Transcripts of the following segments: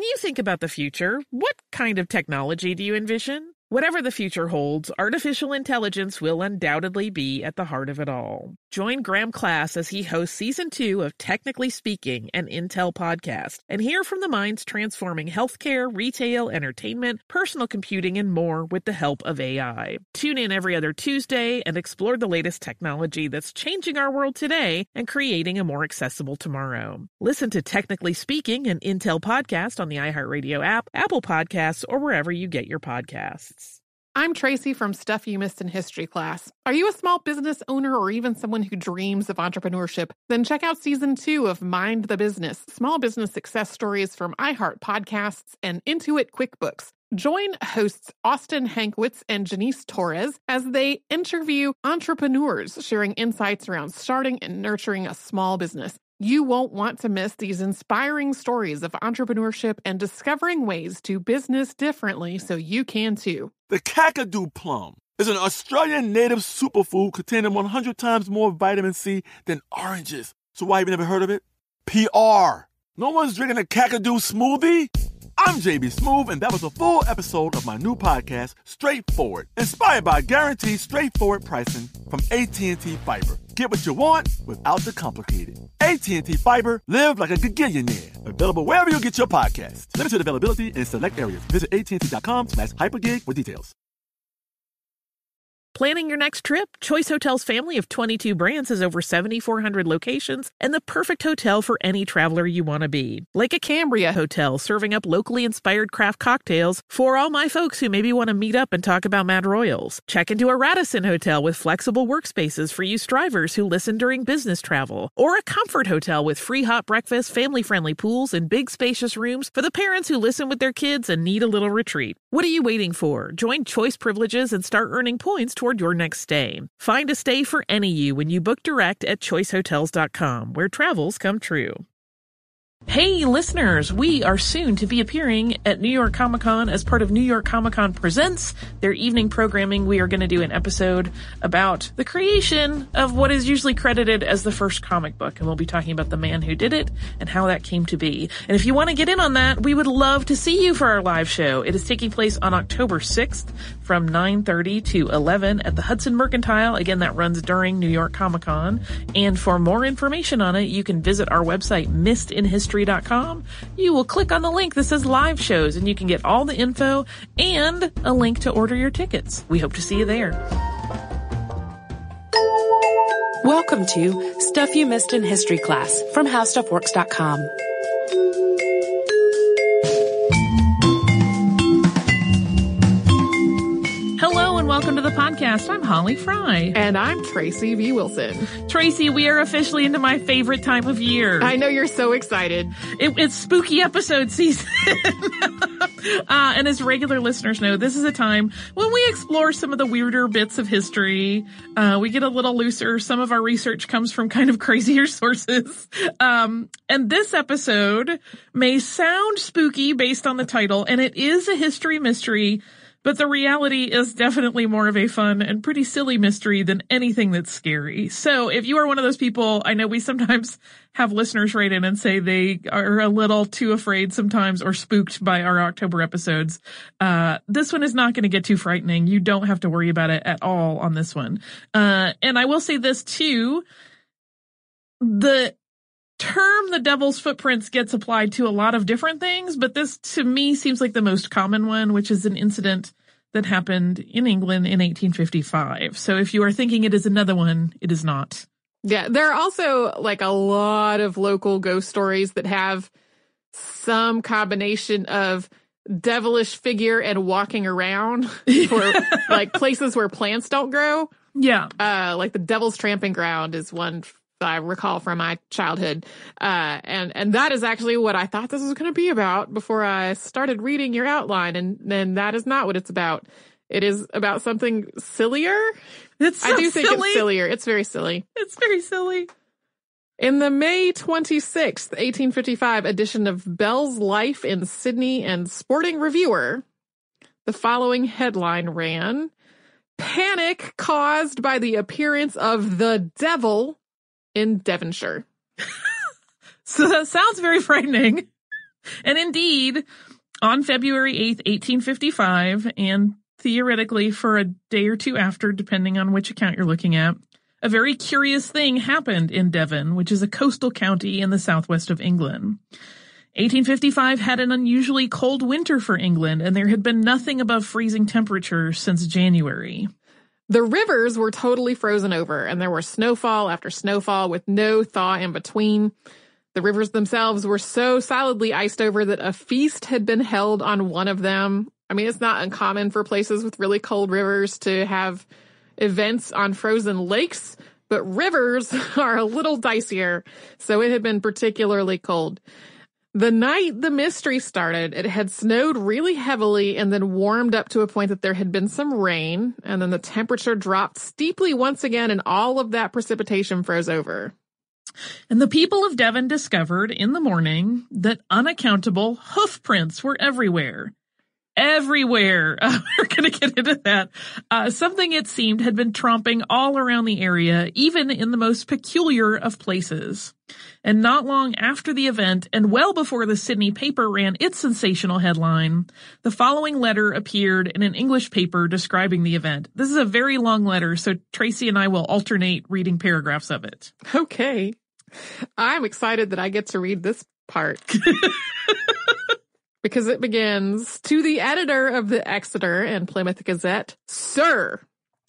you think about the future, what kind of technology do you envision? Whatever the future holds, artificial intelligence will undoubtedly be at the heart of it all. Join Graham Class as he hosts Season 2 of Technically Speaking, an Intel podcast, and hear from the minds transforming healthcare, retail, entertainment, personal computing, and more with the help of AI. Tune in every other Tuesday and explore the latest technology that's changing our world today and creating a more accessible tomorrow. Listen to Technically Speaking, an Intel podcast on the iHeartRadio app, Apple Podcasts, or wherever you get your podcasts. I'm Tracy from Stuff You Missed in History Class. Are you a small business owner or even someone who dreams of entrepreneurship? Then check out Season 2 of Mind the Business, small business success stories from iHeart Podcasts and Intuit QuickBooks. Join hosts Austin Hankwitz and Janice Torres as they interview entrepreneurs sharing insights around starting and nurturing a small business. You won't want to miss these inspiring stories of entrepreneurship and discovering ways to business differently so you can too. The Kakadu plum is an Australian native superfood containing 100 times more vitamin C than oranges. So why have you never heard of it? PR. No one's drinking a Kakadu smoothie? I'm JB Smoove, and that was a full episode of my new podcast, Straightforward, inspired by guaranteed straightforward pricing from AT&T Fiber. Get what you want without the complicated. AT&T Fiber, live like a gigillionaire. Available wherever you get your podcasts. Limited availability in select areas. Visit AT&T.com/hypergig for details. Planning your next trip? Choice Hotels' family of 22 brands has over 7,400 locations and the perfect hotel for any traveler you want to be. Like a Cambria Hotel, serving up locally inspired craft cocktails for all my folks who maybe want to meet up and talk about Mad Royals. Check into a Radisson Hotel with flexible workspaces for you strivers who listen during business travel. Or a Comfort Hotel with free hot breakfast, family-friendly pools, and big spacious rooms for the parents who listen with their kids and need a little retreat. What are you waiting for? Join Choice Privileges and start earning points toward your next stay. Find a stay for any you when you book direct at choicehotels.com, where travels come true. Hey, listeners, we are soon to be appearing at New York Comic Con as part of New York Comic Con Presents, their evening programming. We are going to do an episode about the creation of what is usually credited as the first comic book, and we'll be talking about the man who did it and how that came to be. And if you want to get in on that, we would love to see you for our live show. It is taking place on October 6th from 9:30 to 11 at the Hudson Mercantile. Again, that runs during New York Comic Con. And for more information on it, you can visit our website, missedinhistory.com. You will click on the link that says live shows and you can get all the info and a link to order your tickets. We hope to see you there. Welcome to Stuff You Missed in History Class from HowStuffWorks.com. Hello and welcome to the podcast. I'm Holly Fry. And I'm Tracy V. Wilson. Tracy, we are officially into my favorite time of year. I know you're so excited. It's spooky episode season. And as regular listeners know, this is a time when we explore some of the weirder bits of history. We get a little looser. Some of our research comes from kind of crazier sources. And this episode may sound spooky based on the title, and it is a history mystery. But the reality is definitely more of a fun and pretty silly mystery than anything that's scary. So if you are one of those people, I know we sometimes have listeners write in and say they are a little too afraid sometimes or spooked by our October episodes. This one is not going to get too frightening. You don't have to worry about it at all on this one. And I will say this too. The term the Devil's Footprints gets applied to a lot of different things, but this to me seems like the most common one, which is an incident that happened in England in 1855. So if you are thinking it is another one, it is not. Yeah, there are also like a lot of local ghost stories that have some combination of devilish figure and walking around for like places where plants don't grow. Yeah. Like the Devil's Tramping Ground is one I recall from my childhood. And that is actually what I thought this was going to be about before I started reading your outline. And that is not what it's about. It is about something sillier. I do think it's sillier. It's very silly. It's very silly. In the May 26th, 1855 edition of Bell's Life in Sydney and Sporting Reviewer, the following headline ran, "Panic caused by the appearance of the devil in Devonshire." So that sounds very frightening. And indeed, on February 8th, 1855, and theoretically for a day or two after, depending on which account you're looking at, a very curious thing happened in Devon, which is a coastal county in the southwest of England. 1855 had an unusually cold winter for England, and there had been nothing above freezing temperatures since January. The rivers were totally frozen over, and there were snowfall after snowfall with no thaw in between. The rivers themselves were so solidly iced over that a feast had been held on one of them. I mean, it's not uncommon for places with really cold rivers to have events on frozen lakes, but rivers are a little dicier, so it had been particularly cold. The night the mystery started, it had snowed really heavily and then warmed up to a point that there had been some rain, and then the temperature dropped steeply once again, and all of that precipitation froze over. And the people of Devon discovered in the morning that unaccountable hoof prints were everywhere. Everywhere. We're going to get into that. Something, it seemed, had been tromping all around the area, even in the most peculiar of places. And not long after the event, and well before the Sydney paper ran its sensational headline, the following letter appeared in an English paper describing the event. This is a very long letter, so Tracy and I will alternate reading paragraphs of it. Okay. I'm excited that I get to read this part. Because it begins, to the editor of the Exeter and Plymouth Gazette, Sir.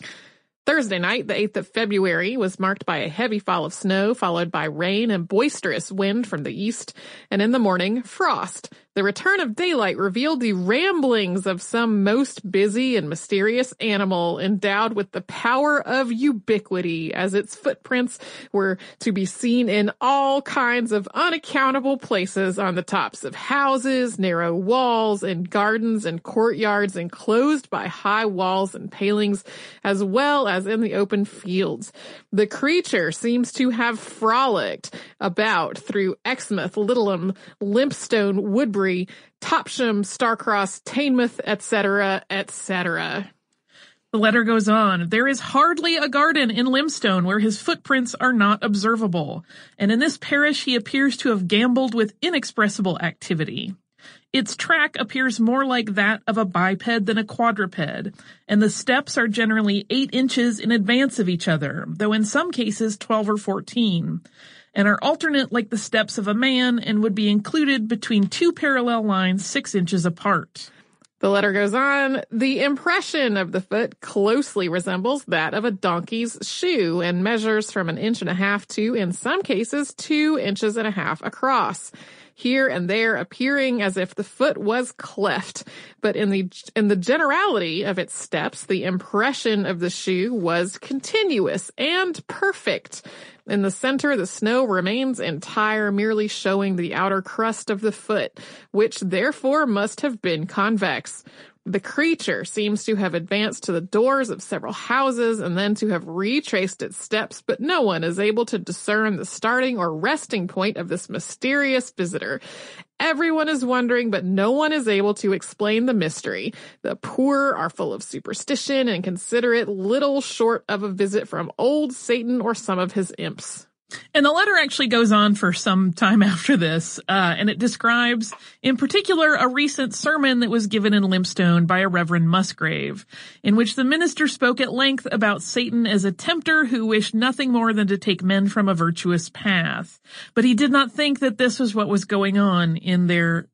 Thursday night, the 8th of February, was marked by a heavy fall of snow, followed by rain and boisterous wind from the east, and in the morning, frost. The return of daylight revealed the ramblings of some most busy and mysterious animal endowed with the power of ubiquity, as its footprints were to be seen in all kinds of unaccountable places on the tops of houses, narrow walls, and gardens and courtyards enclosed by high walls and palings, as well as in the open fields. The creature seems to have frolicked about through Exmouth, Littleham, Lympstone, Woodbury, Topsham, Starcross, Teignmouth, etc., etc. The letter goes on. There is hardly a garden in Lympstone where his footprints are not observable, and in this parish he appears to have gambled with inexpressible activity. Its track appears more like that of a biped than a quadruped, and the steps are generally 8 inches in advance of each other, though in some cases 12 or 14, and are alternate like the steps of a man and would be included between 2 parallel lines 6 inches apart. The letter goes on, the impression of the foot closely resembles that of a donkey's shoe and measures from 1.5 inches to, in some cases, 2.5 inches across, here and there appearing as if the foot was cleft. But in the generality of its steps, the impression of the shoe was continuous and perfect. In the center, the snow remains entire, merely showing the outer crust of the foot, which therefore must have been convex. The creature seems to have advanced to the doors of several houses and then to have retraced its steps, but no one is able to discern the starting or resting point of this mysterious visitor. Everyone is wondering, but no one is able to explain the mystery. The poor are full of superstition and consider it little short of a visit from old Satan or some of his imps. And the letter actually goes on for some time after this, and it describes, in particular, a recent sermon that was given in Lympstone by a Reverend Musgrave, in which the minister spoke at length about Satan as a tempter who wished nothing more than to take men from a virtuous path. But he did not think that this was what was going on in their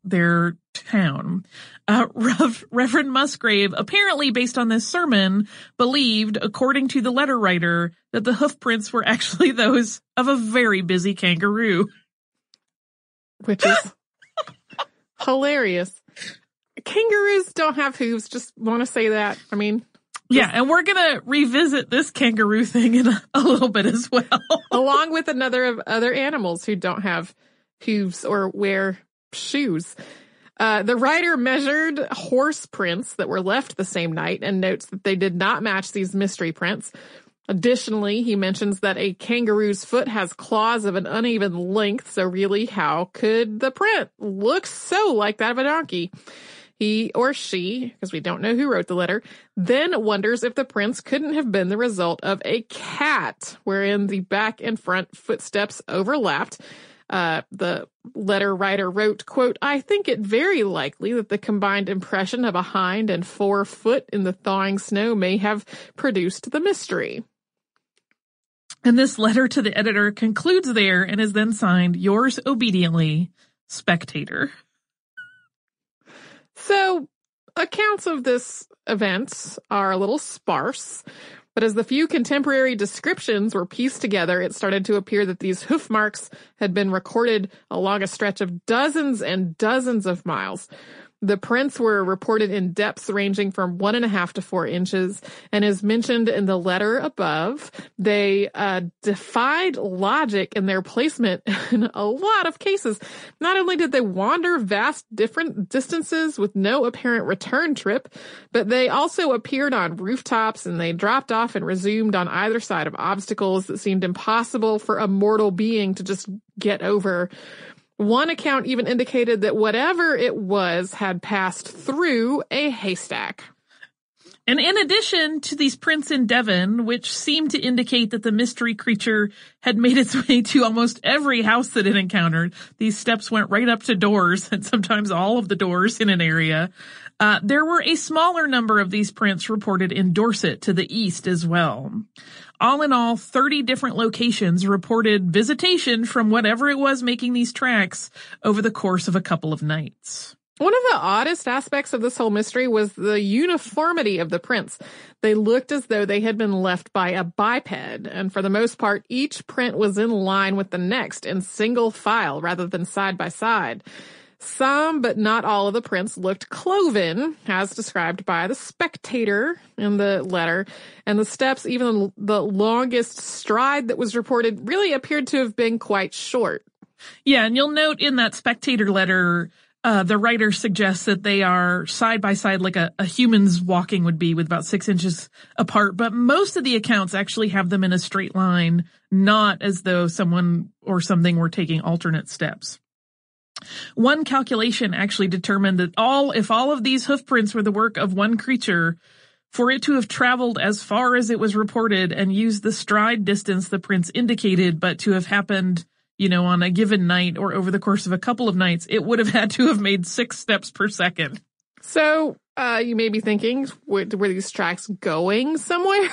town. Reverend Musgrave, apparently based on this sermon, believed, according to the letter writer, that the hoof prints were actually those of a very busy kangaroo. Which is hilarious. Kangaroos don't have hooves, just want to say that. I mean... Yeah, and we're going to revisit this kangaroo thing in a little bit as well. Along with another of other animals who don't have hooves or wear shoes. The writer measured horse prints that were left the same night and notes that they did not match these mystery prints. Additionally, he mentions that a kangaroo's foot has claws of an uneven length, so really how could the print look so like that of a donkey? He or she, because we don't know who wrote the letter, then wonders if the prints couldn't have been the result of a cat, wherein the back and front footsteps overlapped. The letter writer wrote, quote, "I think it very likely that the combined impression of a hind and 4 foot in the thawing snow may have produced the mystery." And this letter to the editor concludes there and is then signed, "Yours obediently, Spectator." So, accounts of this event are a little sparse, but as the few contemporary descriptions were pieced together, it started to appear that these hoof marks had been recorded along a stretch of dozens and dozens of miles. The prints were reported in depths ranging from 1.5 to 4 inches, and as mentioned in the letter above, they defied logic in their placement in a lot of cases. Not only did they wander vast different distances with no apparent return trip, but they also appeared on rooftops, and they dropped off and resumed on either side of obstacles that seemed impossible for a mortal being to just get over. One account even indicated that whatever it was had passed through a haystack. And in addition to these prints in Devon, which seemed to indicate that the mystery creature had made its way to almost every house that it encountered, these steps went right up to doors, and sometimes all of the doors in an area. There were a smaller number of these prints reported in Dorset to the east as well. All in all, 30 different locations reported visitation from whatever it was making these tracks over the course of a couple of nights. One of the oddest aspects of this whole mystery was the uniformity of the prints. They looked as though they had been left by a biped, and for the most part, each print was in line with the next in single file rather than side by side. Some, but not all of the prints looked cloven, as described by the Spectator in the letter, and the steps, even the longest stride that was reported, really appeared to have been quite short. Yeah, and you'll note in that Spectator letter, the writer suggests that they are side by side like a human's walking would be, with about 6 inches apart, but most of the accounts actually have them in a straight line, not as though someone or something were taking alternate steps. One calculation actually determined that if all of these hoof prints were the work of one creature, for it to have traveled as far as it was reported and used the stride distance the prints indicated, but to have happened, on a given night or over the course of a couple of nights, it would have had to have made 6 steps per second. So, you may be thinking, were these tracks going somewhere?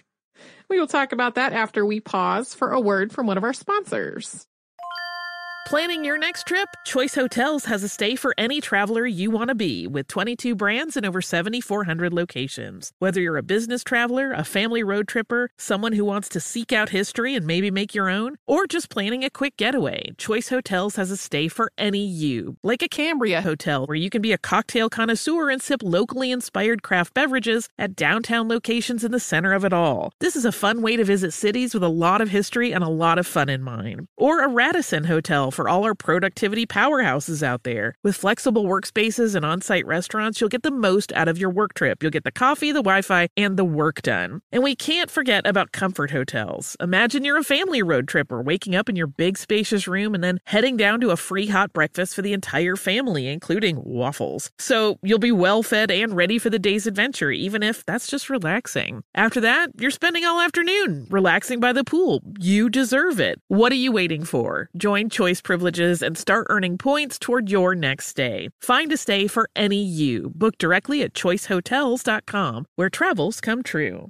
We will talk about that after we pause for a word from one of our sponsors. Planning your next trip? Choice Hotels has a stay for any traveler you want to be, with 22 brands and over 7,400 locations. Whether you're a business traveler, a family road tripper, someone who wants to seek out history and maybe make your own, or just planning a quick getaway, Choice Hotels has a stay for any you. Like a Cambria Hotel, where you can be a cocktail connoisseur and sip locally inspired craft beverages at downtown locations in the center of it all. This is a fun way to visit cities with a lot of history and a lot of fun in mind. Or a Radisson Hotel for all our productivity powerhouses out there. With flexible workspaces and on-site restaurants, you'll get the most out of your work trip. You'll get the coffee, the Wi-Fi, and the work done. And we can't forget about Comfort Hotels. Imagine you're a family road tripper, waking up in your big spacious room and then heading down to a free hot breakfast for the entire family, including waffles. So you'll be well fed and ready for the day's adventure, even if that's just relaxing. After that, you're spending all afternoon relaxing by the pool. You deserve it. What are you waiting for? Join Choice Privileges and start earning points toward your next stay. Find a stay for any you. Book directly at choicehotels.com, where travels come true.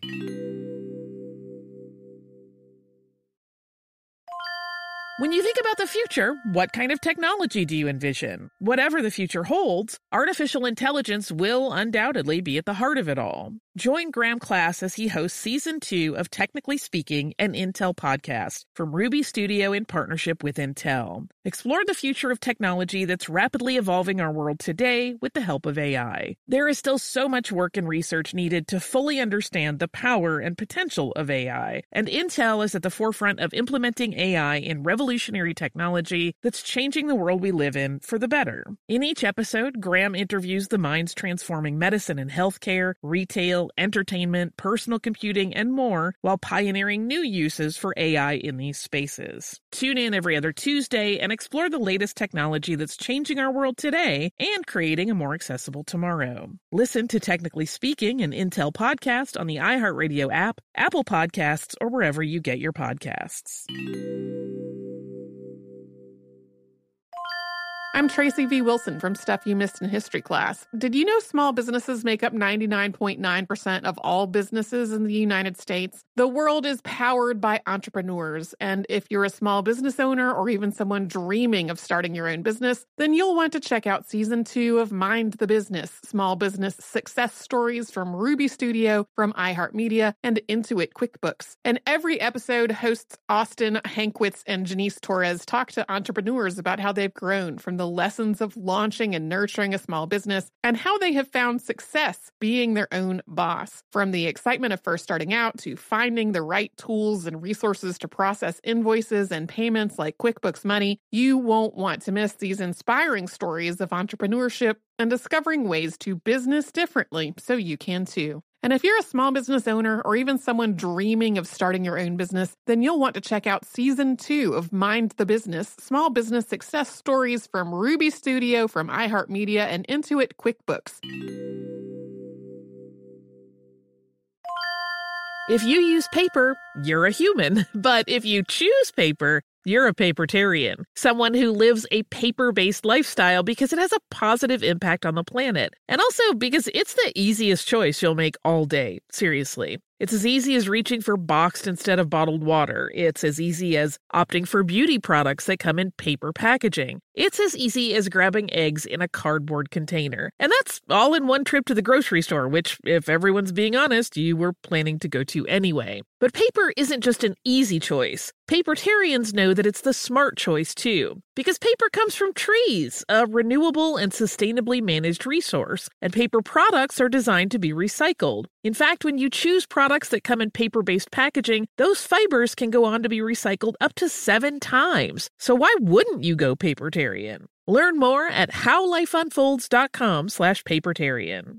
When you think about the future, what kind of technology do you envision? Whatever the future holds, artificial intelligence will undoubtedly be at the heart of it all. Join Graham Class as he hosts Season 2 of Technically Speaking, an Intel podcast from Ruby Studio in partnership with Intel. Explore the future of technology that's rapidly evolving our world today with the help of AI. There is still so much work and research needed to fully understand the power and potential of AI, and Intel is at the forefront of implementing AI in revolutionary technology that's changing the world we live in for the better. In each episode, Graham interviews the minds transforming medicine and healthcare, retail, entertainment, personal computing, and more, while pioneering new uses for AI in these spaces. Tune in every other Tuesday and explore the latest technology that's changing our world today and creating a more accessible tomorrow. Listen to Technically Speaking, an Intel podcast on the iHeartRadio app, Apple Podcasts, or wherever you get your podcasts. I'm Tracy V. Wilson from Stuff You Missed in History Class. Did you know small businesses make up 99.9% of all businesses in the United States? The world is powered by entrepreneurs, and if you're a small business owner or even someone dreaming of starting your own business, then you'll want to check out Season 2 of Mind the Business, Small Business Success Stories from Ruby Studio, from iHeartMedia, and Intuit QuickBooks. And every episode, hosts Austin Hankwitz and Janice Torres talk to entrepreneurs about how they've grown from the lessons of launching and nurturing a small business and how they have found success being their own boss. From the excitement of first starting out to finding the right tools and resources to process invoices and payments like QuickBooks Money, you won't want to miss these inspiring stories of entrepreneurship and discovering ways to business differently so you can too. And if you're a small business owner or even someone dreaming of starting your own business, then you'll want to check out Season 2 of Mind the Business, Small Business Success Stories from Ruby Studio, from iHeartMedia, and Intuit QuickBooks. If you use paper, you're a human. But if you choose paper, you're a papertarian, someone who lives a paper-based lifestyle because it has a positive impact on the planet. And also because it's the easiest choice you'll make all day. Seriously. It's as easy as reaching for boxed instead of bottled water. It's as easy as opting for beauty products that come in paper packaging. It's as easy as grabbing eggs in a cardboard container. And that's all in one trip to the grocery store, which, if everyone's being honest, you were planning to go to anyway. But paper isn't just an easy choice. Papertarians know that it's the smart choice, too. Because paper comes from trees, a renewable and sustainably managed resource. And paper products are designed to be recycled. In fact, when you choose products that come in paper-based packaging, those fibers can go on to be recycled up to 7 times. So why wouldn't you go papertarian? Learn more at howlifeunfolds.com/papertarian.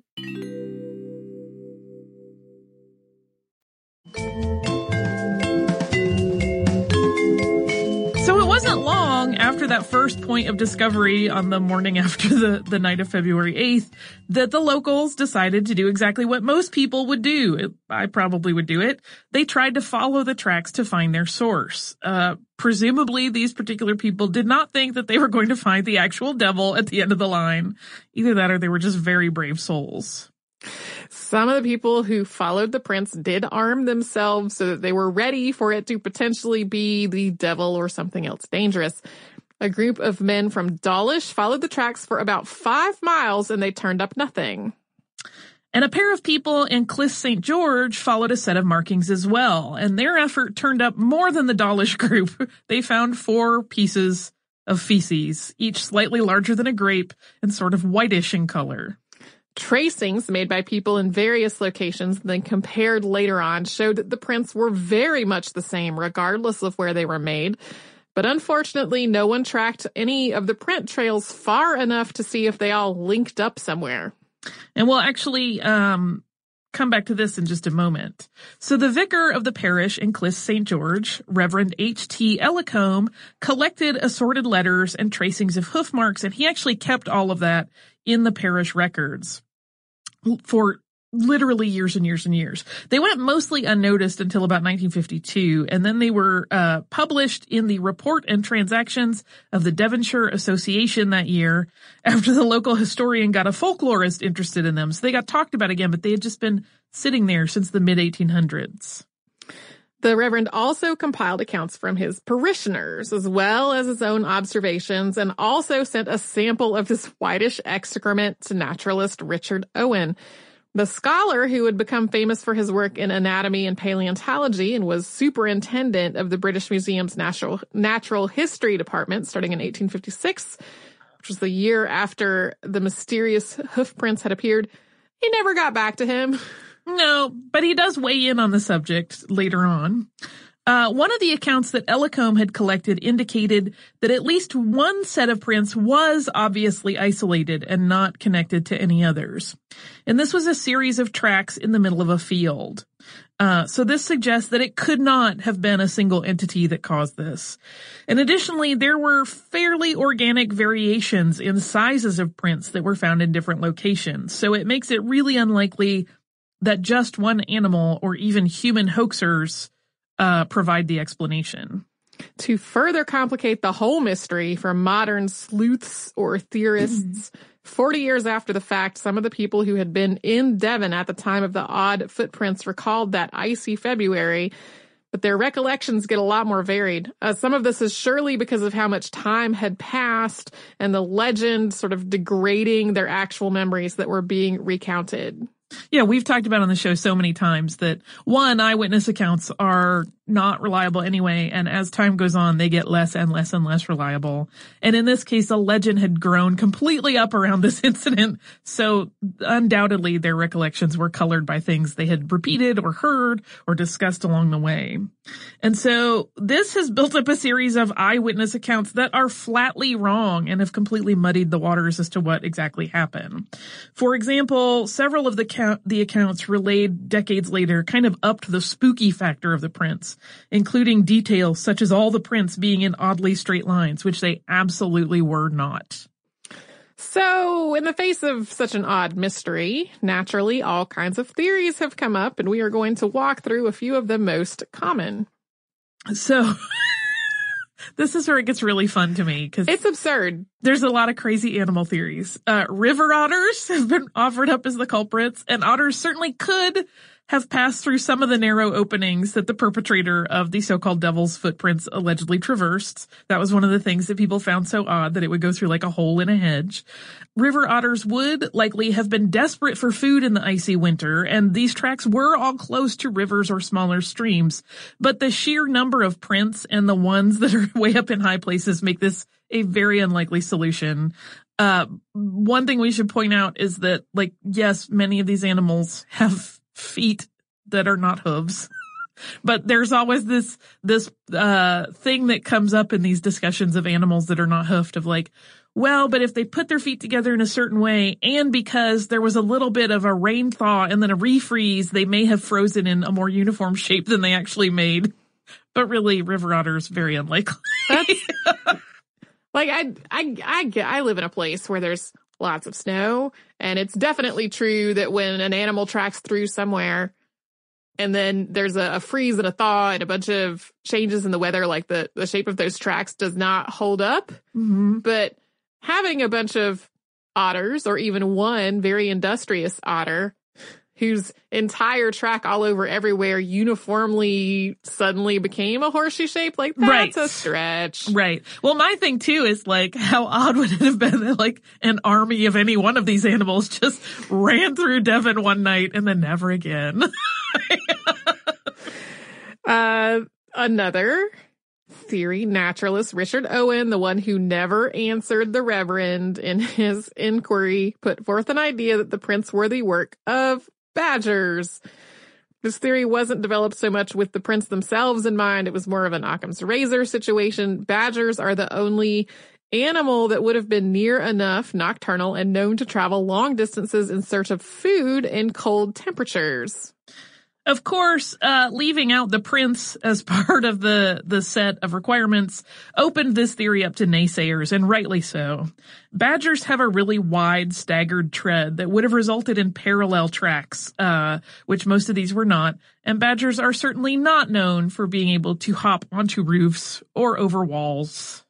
So it wasn't long after that first point of discovery on the morning after the night of February 8th that the locals decided to do exactly what most people would do. I probably would do it. They tried to follow the tracks to find their source. Presumably, these particular people did not think that they were going to find the actual devil at the end of the line. Either that or they were just very brave souls. Some of the people who followed the prince did arm themselves so that they were ready for it to potentially be the devil or something else dangerous. A group of men from Dawlish followed the tracks for about 5 miles and they turned up nothing. And a pair of people in Cliff St. George followed a set of markings as well, and their effort turned up more than the Dawlish group. They found 4 pieces of feces, each slightly larger than a grape and sort of whitish in color. Tracings made by people in various locations, then compared later on, showed that the prints were very much the same, regardless of where they were made. But unfortunately, no one tracked any of the print trails far enough to see if they all linked up somewhere. And we'll actually come back to this in just a moment. So the vicar of the parish in Cliff St. George, Reverend H.T. Ellicombe, collected assorted letters and tracings of hoof marks, and he actually kept all of that in the parish records for literally years and years and years. They went mostly unnoticed until about 1952, and then they were published in the Report and Transactions of the Devonshire Association that year after the local historian got a folklorist interested in them. So they got talked about again, but they had just been sitting there since the mid-1800s. The Reverend also compiled accounts from his parishioners, as well as his own observations, and also sent a sample of his whitish excrement to naturalist Richard Owen. The scholar, who would become famous for his work in anatomy and paleontology and was superintendent of the British Museum's Natural History Department starting in 1856, which was the year after the mysterious hoof prints had appeared, he never got back to him. No, but he does weigh in on the subject later on. One of the accounts that Ellicombe had collected indicated that at least one set of prints was obviously isolated and not connected to any others. And this was a series of tracks in the middle of a field. So this suggests that it could not have been a single entity that caused this. And additionally, there were fairly organic variations in sizes of prints that were found in different locations. So it makes it really unlikely that just one animal or even human hoaxers provide the explanation. To further complicate the whole mystery for modern sleuths or theorists, 40 years after the fact, some of the people who had been in Devon at the time of the odd footprints recalled that icy February, but their recollections get a lot more varied. Some of this is surely because of how much time had passed and the legend sort of degrading their actual memories that were being recounted. Yeah, we've talked about on the show so many times that, one, eyewitness accounts are not reliable anyway, and as time goes on, they get less and less and less reliable. And in this case, a legend had grown completely up around this incident, so undoubtedly their recollections were colored by things they had repeated or heard or discussed along the way. And so this has built up a series of eyewitness accounts that are flatly wrong and have completely muddied the waters as to what exactly happened. For example, several of the accounts relayed decades later kind of upped the spooky factor of the prints, including details such as all the prints being in oddly straight lines, which they absolutely were not. So, in the face of such an odd mystery, naturally all kinds of theories have come up, and we are going to walk through a few of the most common. So, this is where it gets really fun to me, because it's absurd. There's a lot of crazy animal theories. River otters have been offered up as the culprits, and otters certainly could have passed through some of the narrow openings that the perpetrator of the so-called devil's footprints allegedly traversed. That was one of the things that people found so odd, that it would go through like a hole in a hedge. River otters would likely have been desperate for food in the icy winter, and these tracks were all close to rivers or smaller streams. But the sheer number of prints and the ones that are way up in high places make this a very unlikely solution. One thing we should point out is that, like, yes, many of these animals have feet that are not hooves. But there's always this thing that comes up in these discussions of animals that are not hoofed of like, well, but if they put their feet together in a certain way, and because there was a little bit of a rain thaw and then a refreeze, they may have frozen in a more uniform shape than they actually made. But really, river otters, very unlikely. Like, I live in a place where there's lots of snow, and it's definitely true that when an animal tracks through somewhere and then there's a freeze and a thaw and a bunch of changes in the weather, like the shape of those tracks does not hold up. Mm-hmm. But having a bunch of otters, or even one very industrious otter whose entire track all over everywhere uniformly suddenly became a horseshoe shape, like, that's a stretch. Right. Well, my thing too is like, how odd would it have been that like an army of any one of these animals just ran through Devon one night and then never again? Another theory, naturalist Richard Owen, the one who never answered the Reverend in his inquiry, put forth an idea that the prints were the work of badgers. This theory wasn't developed so much with the prints themselves in mind. It was more of an Occam's razor situation. Badgers are the only animal that would have been near enough nocturnal and known to travel long distances in search of food in cold temperatures. Of course, leaving out the prints as part of the set of requirements opened this theory up to naysayers, and rightly so. Badgers have a really wide, staggered tread that would have resulted in parallel tracks, which most of these were not, and badgers are certainly not known for being able to hop onto roofs or over walls.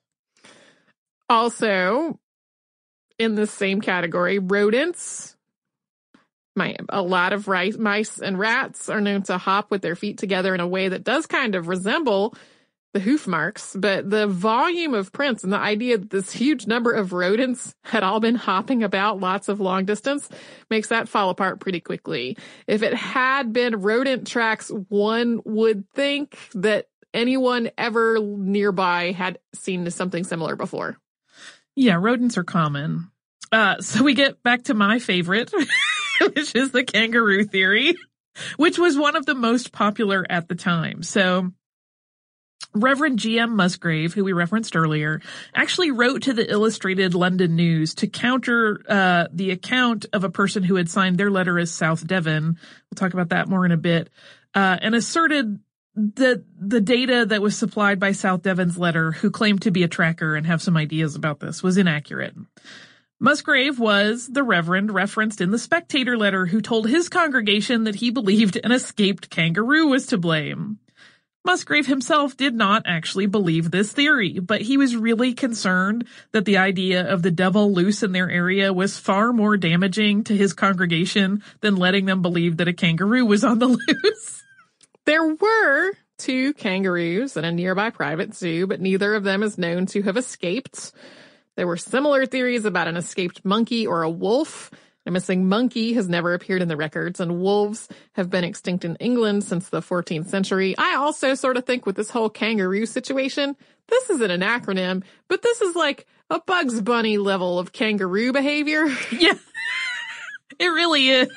Also, in the same category, rodents. A lot of mice and rats are known to hop with their feet together in a way that does kind of resemble the hoof marks, but the volume of prints and the idea that this huge number of rodents had all been hopping about lots of long distance makes that fall apart pretty quickly. If it had been rodent tracks, one would think that anyone ever nearby had seen something similar before. Yeah, rodents are common. So we get back to my favorite, which is the kangaroo theory, which was one of the most popular at the time. So Reverend G.M. Musgrave, who we referenced earlier, actually wrote to the Illustrated London News to counter the account of a person who had signed their letter as South Devon. We'll talk about that more in a bit, and asserted that the data that was supplied by South Devon's letter, who claimed to be a tracker and have some ideas about this, was inaccurate. Musgrave was the Reverend referenced in the Spectator letter who told his congregation that he believed an escaped kangaroo was to blame. Musgrave himself did not actually believe this theory, but he was really concerned that the idea of the devil loose in their area was far more damaging to his congregation than letting them believe that a kangaroo was on the loose. There were 2 kangaroos in a nearby private zoo, but neither of them is known to have escaped. There were similar theories about an escaped monkey or a wolf. A missing monkey has never appeared in the records, and wolves have been extinct in England since the 14th century. I also sort of think with this whole kangaroo situation, this isn't an acronym, but this is like a Bugs Bunny level of kangaroo behavior. Yeah, it really is.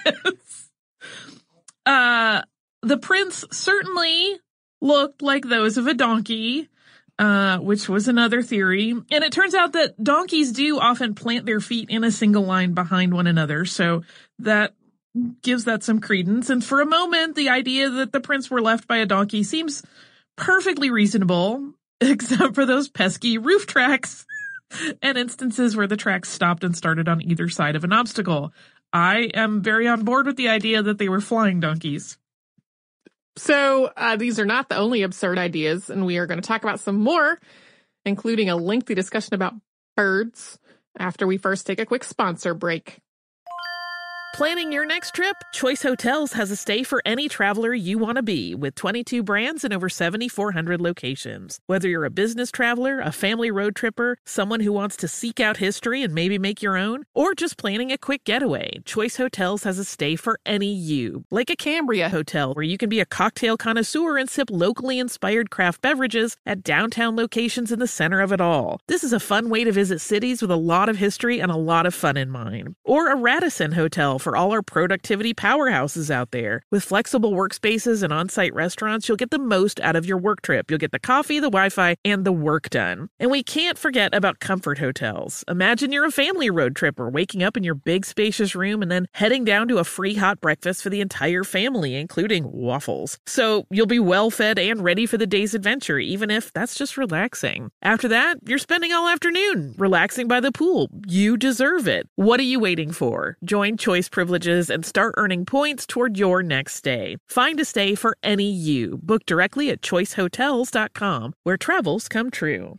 The prints certainly looked like those of a donkey, which was another theory. And it turns out that donkeys do often plant their feet in a single line behind one another, so that gives that some credence. And for a moment, the idea that the prints were left by a donkey seems perfectly reasonable, except for those pesky roof tracks and instances where the tracks stopped and started on either side of an obstacle. I am very on board with the idea that they were flying donkeys. So these are not the only absurd ideas, and we are going to talk about some more, including a lengthy discussion about birds, after we first take a quick sponsor break. Planning your next trip? Choice Hotels has a stay for any traveler you want to be, with 22 brands and over 7,400 locations. Whether you're a business traveler, a family road tripper, someone who wants to seek out history and maybe make your own, or just planning a quick getaway, Choice Hotels has a stay for any you. Like a Cambria Hotel, where you can be a cocktail connoisseur and sip locally inspired craft beverages at downtown locations in the center of it all. This is a fun way to visit cities with a lot of history and a lot of fun in mind. Or a Radisson Hotel for all our productivity powerhouses out there. With flexible workspaces and on-site restaurants, you'll get the most out of your work trip. You'll get the coffee, the Wi-Fi, and the work done. And we can't forget about comfort hotels. Imagine you're a family road tripper, waking up in your big spacious room and then heading down to a free hot breakfast for the entire family, including waffles. So you'll be well fed and ready for the day's adventure, even if that's just relaxing. After that, you're spending all afternoon relaxing by the pool. You deserve it. What are you waiting for? Join Choice Privileges and start earning points toward your next stay. Find a stay for any you. Book directly at choicehotels.com, where travels come true.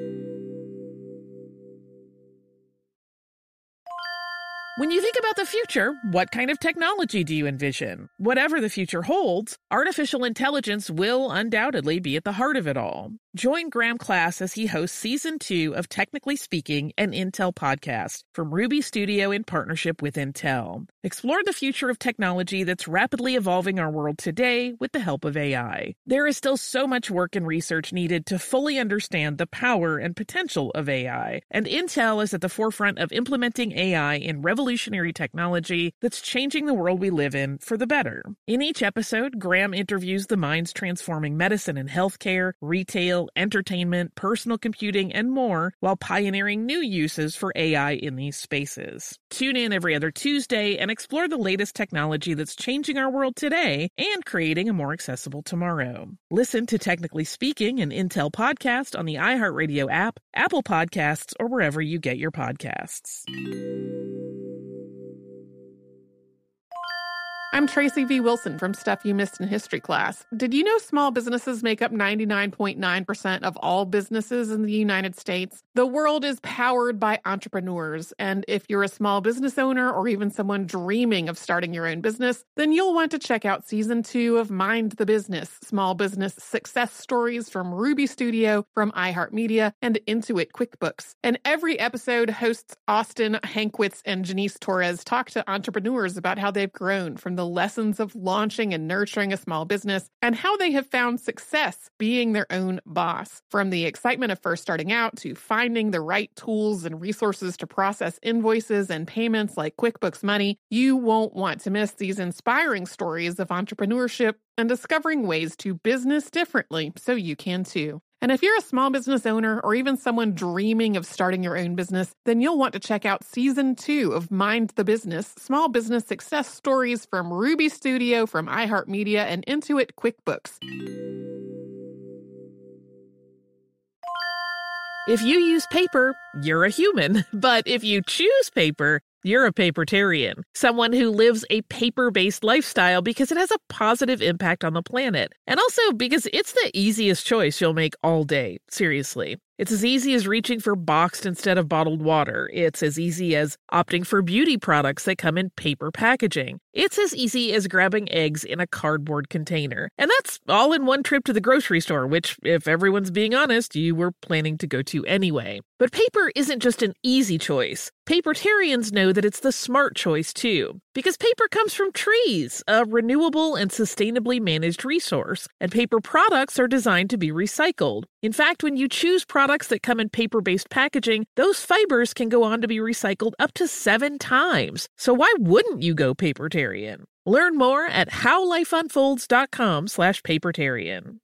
When you think about the future, what kind of technology do you envision? Whatever the future holds, artificial intelligence will undoubtedly be at the heart of it all. Join Graham Class as he hosts Season 2 of Technically Speaking, an Intel podcast from Ruby Studio in partnership with Intel. Explore the future of technology that's rapidly evolving our world today with the help of AI. There is still so much work and research needed to fully understand the power and potential of AI, and Intel is at the forefront of implementing AI in revolutionary technology that's changing the world we live in for the better. In each episode, Graham interviews the minds transforming medicine and healthcare, retail, entertainment, personal computing, and more, while pioneering new uses for AI in these spaces. Tune in every other Tuesday and explore the latest technology that's changing our world today and creating a more accessible tomorrow. Listen to Technically Speaking, an Intel podcast on the iHeartRadio app, Apple Podcasts, or wherever you get your podcasts. I'm Tracy V. Wilson from Stuff You Missed in History Class. Did you know small businesses make up 99.9% of all businesses in the United States? The world is powered by entrepreneurs, and if you're a small business owner or even someone dreaming of starting your own business, then you'll want to check out Season 2 of Mind the Business, Small Business Success Stories from Ruby Studio, from iHeartMedia, and Intuit QuickBooks. And every episode, hosts Austin Hankwitz and Janice Torres talk to entrepreneurs about how they've grown from the lessons of launching and nurturing a small business and how they have found success being their own boss. From the excitement of first starting out to finding the right tools and resources to process invoices and payments like QuickBooks Money, you won't want to miss these inspiring stories of entrepreneurship and discovering ways to business differently so you can too. And if you're a small business owner or even someone dreaming of starting your own business, then you'll want to check out Season 2 of Mind the Business, Small Business Success Stories from Ruby Studio, from iHeartMedia, and Intuit QuickBooks. If you use paper, you're a human. But if you choose paper, You're a papertarian, someone who lives a paper-based lifestyle because it has a positive impact on the planet. And also because it's the easiest choice you'll make all day, seriously. It's as easy as reaching for boxed instead of bottled water. It's as easy as opting for beauty products that come in paper packaging. It's as easy as grabbing eggs in a cardboard container. And that's all in one trip to the grocery store, which, if everyone's being honest, you were planning to go to anyway. But paper isn't just an easy choice. Papertarians know that it's the smart choice, too. Because paper comes from trees, a renewable and sustainably managed resource, and paper products are designed to be recycled. In fact, when you choose products that come in paper-based packaging, those fibers can go on to be recycled up to 7 times. So why wouldn't you go papertarian? Learn more at howlifeunfolds.com/papertarian.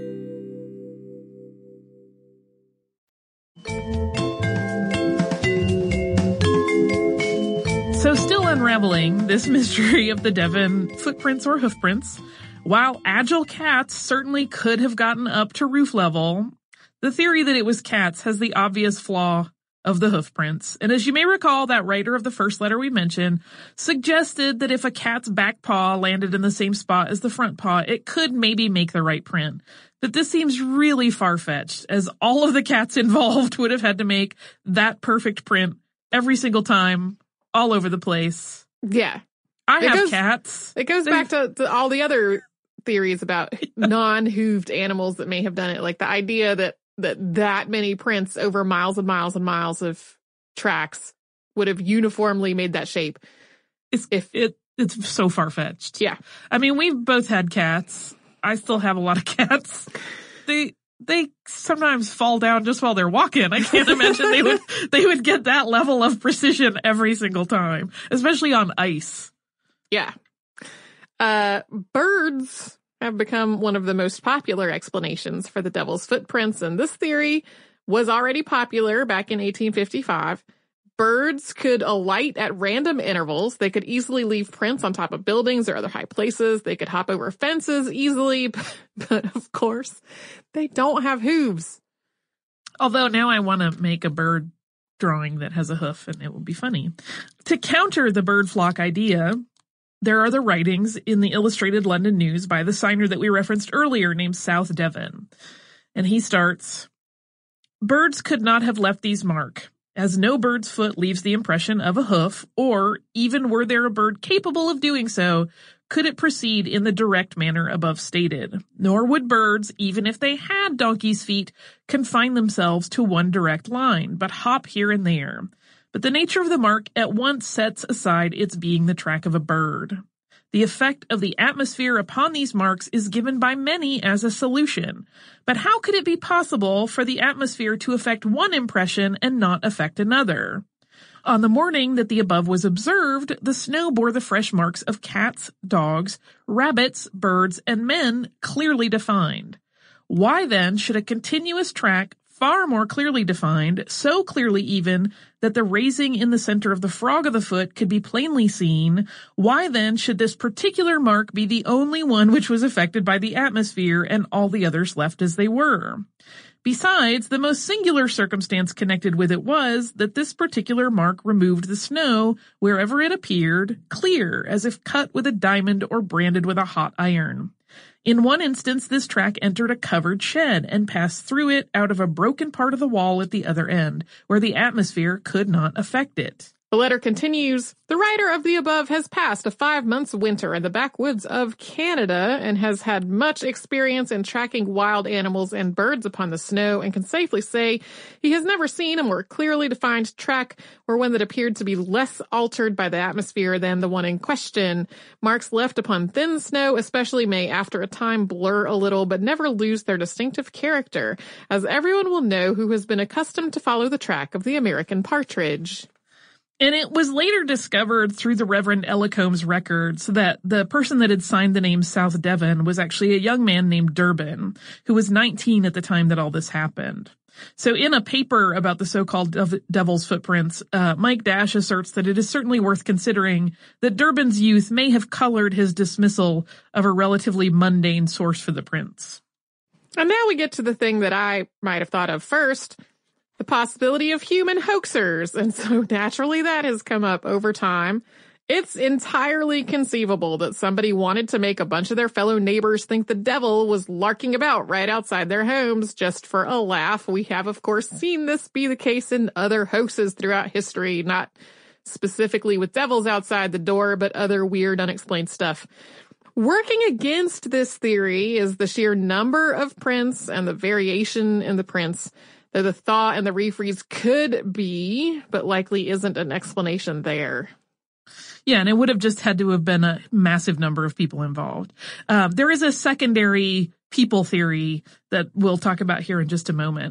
So still unraveling this mystery of the Devon footprints or hoofprints, while agile cats certainly could have gotten up to roof level, the theory that it was cats has the obvious flaw of the hoofprints. And as you may recall, that writer of the first letter we mentioned suggested that if a cat's back paw landed in the same spot as the front paw, it could maybe make the right print. But this seems really far-fetched, as all of the cats involved would have had to make that perfect print every single time, all over the place. Yeah. I have cats. It goes back to all the other theories about non-hooved animals that may have done it. Like the idea that many prints over miles and miles and miles of tracks would have uniformly made that shape. It's so far-fetched. Yeah. I mean, we've both had cats. I still have a lot of cats. They sometimes fall down just while they're walking. I can't imagine they would get that level of precision every single time, especially on ice. Yeah. Birds have become one of the most popular explanations for the devil's footprints, and this theory was already popular back in 1855. Birds could alight at random intervals. They could easily leave prints on top of buildings or other high places. They could hop over fences easily, but of course, they don't have hooves. Although now I want to make a bird drawing that has a hoof, and it will be funny. To counter the bird flock idea, there are the writings in the Illustrated London News by the signer that we referenced earlier named South Devon. And he starts, "Birds could not have left these mark, as no bird's foot leaves the impression of a hoof, or, even were there a bird capable of doing so, could it proceed in the direct manner above stated. Nor would birds, even if they had donkey's feet, confine themselves to one direct line, but hop here and there. But the nature of the mark at once sets aside its being the track of a bird. The effect of the atmosphere upon these marks is given by many as a solution. But how could it be possible for the atmosphere to affect one impression and not affect another? On the morning that the above was observed, the snow bore the fresh marks of cats, dogs, rabbits, birds, and men clearly defined. Why then should a continuous track far more clearly defined, so clearly even that the raising in the center of the frog of the foot could be plainly seen, why then should this particular mark be the only one which was affected by the atmosphere and all the others left as they were? Besides, the most singular circumstance connected with it was that this particular mark removed the snow wherever it appeared, clear, as if cut with a diamond or branded with a hot iron. In one instance, this track entered a covered shed and passed through it out of a broken part of the wall at the other end, where the atmosphere could not affect it." The letter continues, "The writer of the above has passed a 5-month winter in the backwoods of Canada and has had much experience in tracking wild animals and birds upon the snow and can safely say he has never seen a more clearly defined track or one that appeared to be less altered by the atmosphere than the one in question. Marks left upon thin snow especially may after a time blur a little but never lose their distinctive character, as everyone will know who has been accustomed to follow the track of the American partridge." And it was later discovered through the Reverend Ellicombe's records that the person that had signed the name South Devon was actually a young man named Durbin, who was 19 at the time that all this happened. So in a paper about the so-called devil's footprints, Mike Dash asserts that it is certainly worth considering that Durbin's youth may have colored his dismissal of a relatively mundane source for the prints. And now we get to the thing that I might have thought of first. The possibility of human hoaxers, and so naturally that has come up over time. It's entirely conceivable that somebody wanted to make a bunch of their fellow neighbors think the devil was larking about right outside their homes just for a laugh. We have, of course, seen this be the case in other hoaxes throughout history, not specifically with devils outside the door, but other weird, unexplained stuff. Working against this theory is the sheer number of prints and the variation in the prints. Though the thaw and the refreeze could be, but likely isn't an explanation there. Yeah, and it would have just had to have been a massive number of people involved. There is a secondary people theory that we'll talk about here in just a moment.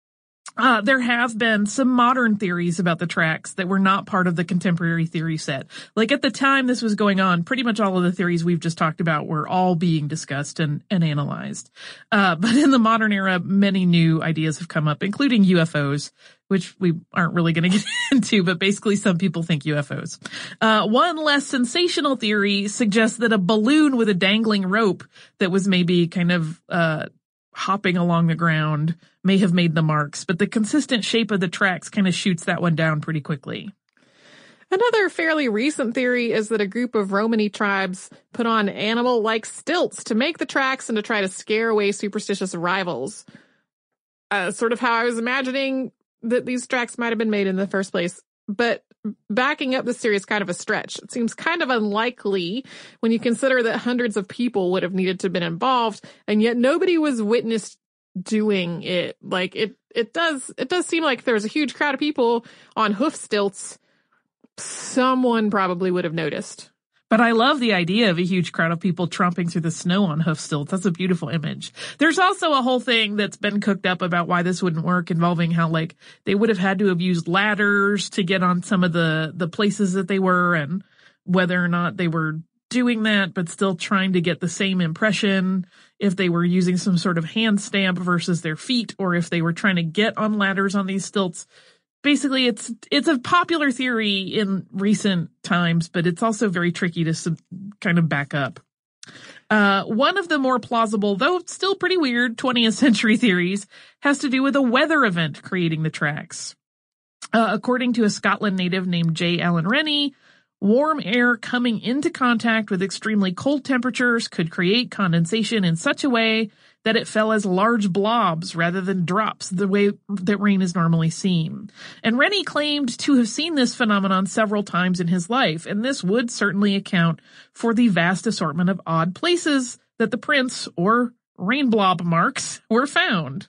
There have been some modern theories about the tracks that were not part of the contemporary theory set. Like at the time this was going on, pretty much all of the theories we've just talked about were all being discussed and analyzed. But in the modern era, many new ideas have come up, including UFOs, which we aren't really going to get into, but basically some people think UFOs. One less sensational theory suggests that a balloon with a dangling rope that was maybe kind of, hopping along the ground may have made the marks, but the consistent shape of the tracks kind of shoots that one down pretty quickly. Another fairly recent theory is that a group of Romany tribes put on animal-like stilts to make the tracks and to try to scare away superstitious rivals. Sort of how I was imagining that these tracks might have been made in the first place. But backing up this theory is kind of a stretch. It seems kind of unlikely when you consider that hundreds of people would have needed to have been involved, and yet nobody was witnessed doing it. Like, it does seem like there's a huge crowd of people on hoof stilts. Someone probably would have noticed. But I love the idea of a huge crowd of people tromping through the snow on hoof stilts. That's a beautiful image. There's also a whole thing that's been cooked up about why this wouldn't work, involving how, like, they would have had to have used ladders to get on some of the places that they were, and whether or not they were doing that, but still trying to get the same impression, if they were using some sort of hand stamp versus their feet, or if they were trying to get on ladders on these stilts. Basically, it's a popular theory in recent times, but it's also very tricky to kind of back up. One of the more plausible, though still pretty weird, 20th century theories has to do with a weather event creating the tracks. According to a Scotland native named J. Allen Rennie, warm air coming into contact with extremely cold temperatures could create condensation in such a way that it fell as large blobs rather than drops, the way that rain is normally seen. And Rennie claimed to have seen this phenomenon several times in his life, and this would certainly account for the vast assortment of odd places that the prints, or rain blob marks, were found.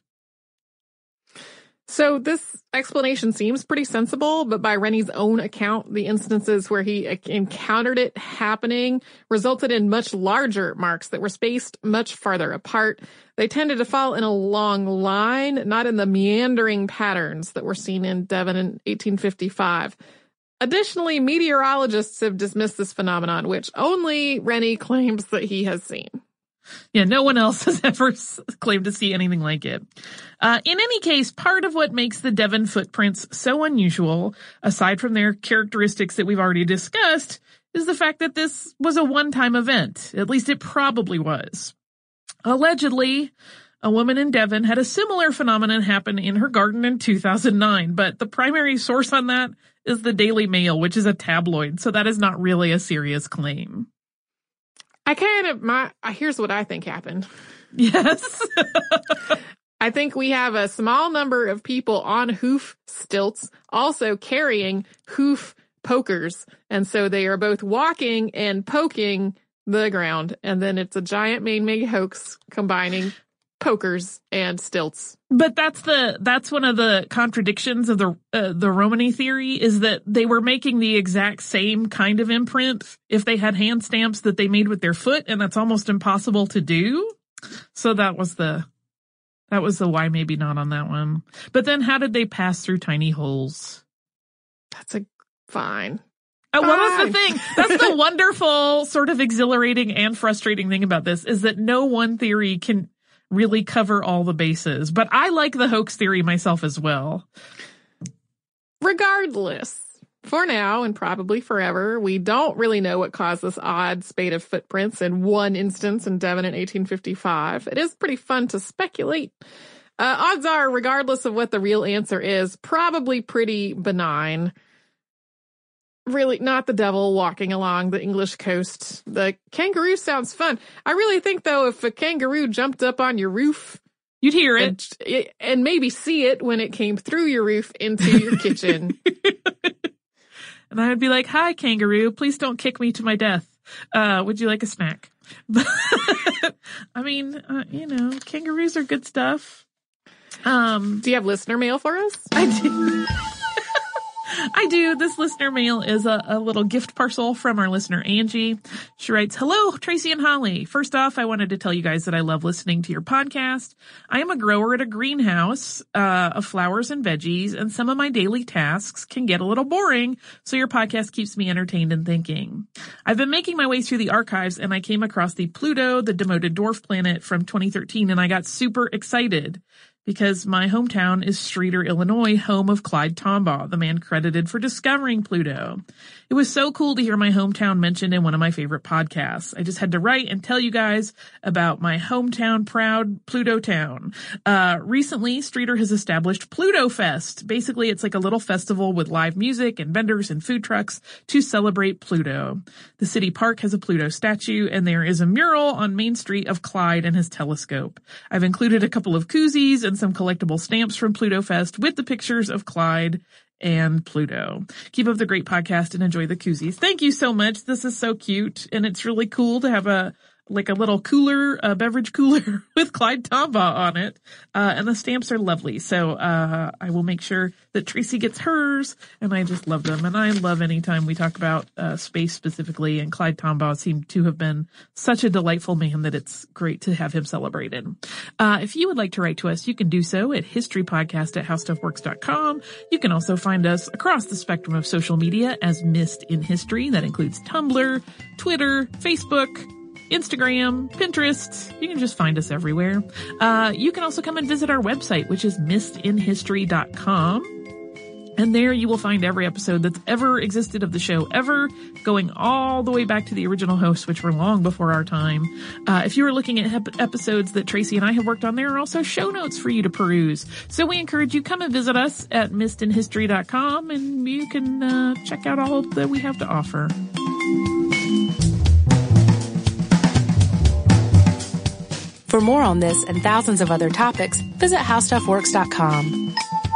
So this explanation seems pretty sensible, but by Rennie's own account, the instances where he encountered it happening resulted in much larger marks that were spaced much farther apart. They tended to fall in a long line, not in the meandering patterns that were seen in Devon in 1855. Additionally, meteorologists have dismissed this phenomenon, which only Rennie claims that he has seen. Yeah, no one else has ever claimed to see anything like it. In any case, part of what makes the Devon footprints so unusual, aside from their characteristics that we've already discussed, is the fact that this was a one-time event. At least it probably was. Allegedly, a woman in Devon had a similar phenomenon happen in her garden in 2009, but the primary source on that is the Daily Mail, which is a tabloid, so that is not really a serious claim. Here's what I think happened. Yes. I think we have a small number of people on hoof stilts also carrying hoof pokers. And so they are both walking and poking the ground. And then it's a giant man-made hoax combining pokers and stilts. But that's one of the contradictions of the Romany theory, is that they were making the exact same kind of imprint if they had hand stamps that they made with their foot, and that's almost impossible to do. So that was the why maybe not on that one. But then how did they pass through tiny holes? That's fine. Well, that's the thing. That's the wonderful, sort of exhilarating and frustrating thing about this, is that no one theory can really cover all the bases. But I like the hoax theory myself as well. Regardless, for now and probably forever, we don't really know what caused this odd spate of footprints in one instance in Devon in 1855. It is pretty fun to speculate. Odds are, regardless of what the real answer is, probably pretty benign. Really, not the devil walking along the English coast. The kangaroo sounds fun. I really think, though, if a kangaroo jumped up on your roof, you'd hear it. And maybe see it when it came through your roof into your kitchen. And I would be like, "Hi, kangaroo. Please don't kick me to my death. Would you like a snack?" I mean, kangaroos are good stuff. Do you have listener mail for us? I do. I do. This listener mail is a little gift parcel from our listener, Angie. She writes, "Hello, Tracy and Holly. First off, I wanted to tell you guys that I love listening to your podcast. I am a grower at a greenhouse of flowers and veggies, and some of my daily tasks can get a little boring, so your podcast keeps me entertained and thinking. I've been making my way through the archives, and I came across the Pluto, the demoted dwarf planet from 2013, and I got super excited. Because my hometown is Streator, Illinois, home of Clyde Tombaugh, the man credited for discovering Pluto. It was so cool to hear my hometown mentioned in one of my favorite podcasts. I just had to write and tell you guys about my hometown proud Pluto town. Recently, Streator has established Pluto Fest. Basically, it's like a little festival with live music and vendors and food trucks to celebrate Pluto. The city park has a Pluto statue, and there is a mural on Main Street of Clyde and his telescope. I've included a couple of koozies and some collectible stamps from Pluto Fest with the pictures of Clyde and Pluto. Keep up the great podcast and enjoy the koozies." Thank you so much. This is so cute, and it's really cool to have a little cooler, a beverage cooler with Clyde Tombaugh on it. And the stamps are lovely. So, I will make sure that Tracy gets hers, and I just love them. And I love anytime we talk about, space specifically, and Clyde Tombaugh seemed to have been such a delightful man that it's great to have him celebrated. If you would like to write to us, you can do so at historypodcast@howstuffworks.com. You can also find us across the spectrum of social media as Missed in History. That includes Tumblr, Twitter, Facebook, Instagram, Pinterest. You can just find us everywhere. You can also come and visit our website, which is missedinhistory.com. And there you will find every episode that's ever existed of the show ever, going all the way back to the original hosts, which were long before our time. If you are looking at episodes that Tracy and I have worked on, there are also show notes for you to peruse. So we encourage you, come and visit us at missedinhistory.com, and you can check out all that we have to offer. For more on this and thousands of other topics, visit howstuffworks.com.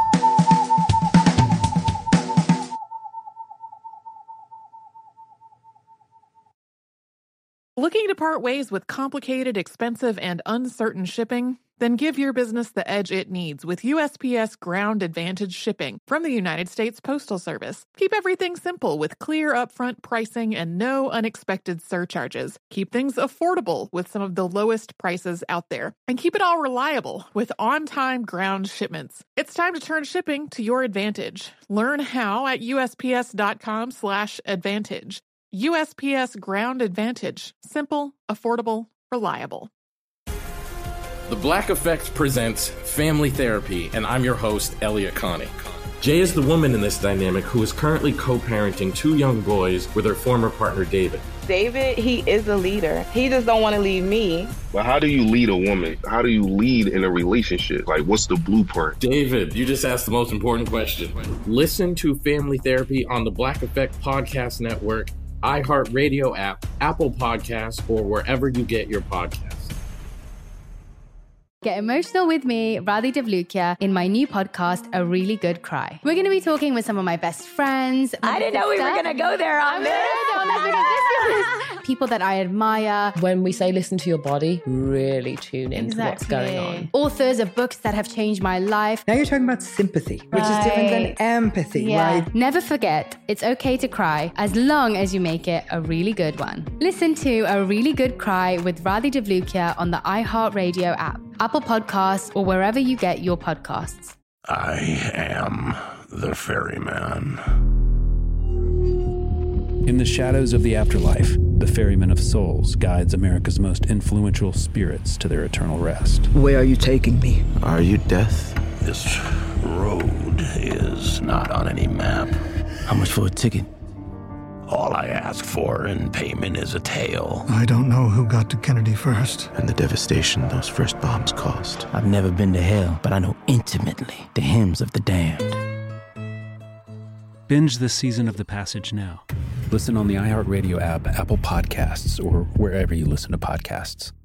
Looking to part ways with complicated, expensive, and uncertain shipping? Then give your business the edge it needs with USPS Ground Advantage shipping from the United States Postal Service. Keep everything simple with clear upfront pricing and no unexpected surcharges. Keep things affordable with some of the lowest prices out there. And keep it all reliable with on-time ground shipments. It's time to turn shipping to your advantage. Learn how at USPS.com/advantage. USPS Ground Advantage. Simple, affordable, reliable. The Black Effect presents Family Therapy, and I'm your host, Elliot Connie. Jay is the woman in this dynamic who is currently co-parenting 2 young boys with her former partner, David. David, he is a leader. He just don't want to leave me. But how do you lead a woman? How do you lead in a relationship? Like, what's the blueprint? David, you just asked the most important question. Listen to Family Therapy on the Black Effect Podcast Network, iHeartRadio app, Apple Podcasts, or wherever you get your podcasts. Get emotional with me, Radhi Devlukia, in my new podcast, A Really Good Cry. We're going to be talking with some of my best friends. I didn't know we were going to go there on this. People that I admire. When we say listen to your body, really tune into what's going on. Authors of books that have changed my life. Now you're talking about sympathy, which is different than empathy, right? Never forget, it's okay to cry as long as you make it a really good one. Listen to A Really Good Cry with Radhi Devlukia on the iHeartRadio app, Apple Podcasts, or wherever you get your podcasts. I am the ferryman. In the shadows of the afterlife, the ferryman of souls guides America's most influential spirits to their eternal rest. Where are you taking me? Are you death? This road is not on any map. How much for a ticket? All I ask for in payment is a tale. I don't know who got to Kennedy first. And the devastation those first bombs caused. I've never been to hell, but I know intimately the hymns of the damned. Binge this season of The Passage now. Listen on the iHeartRadio app, Apple Podcasts, or wherever you listen to podcasts.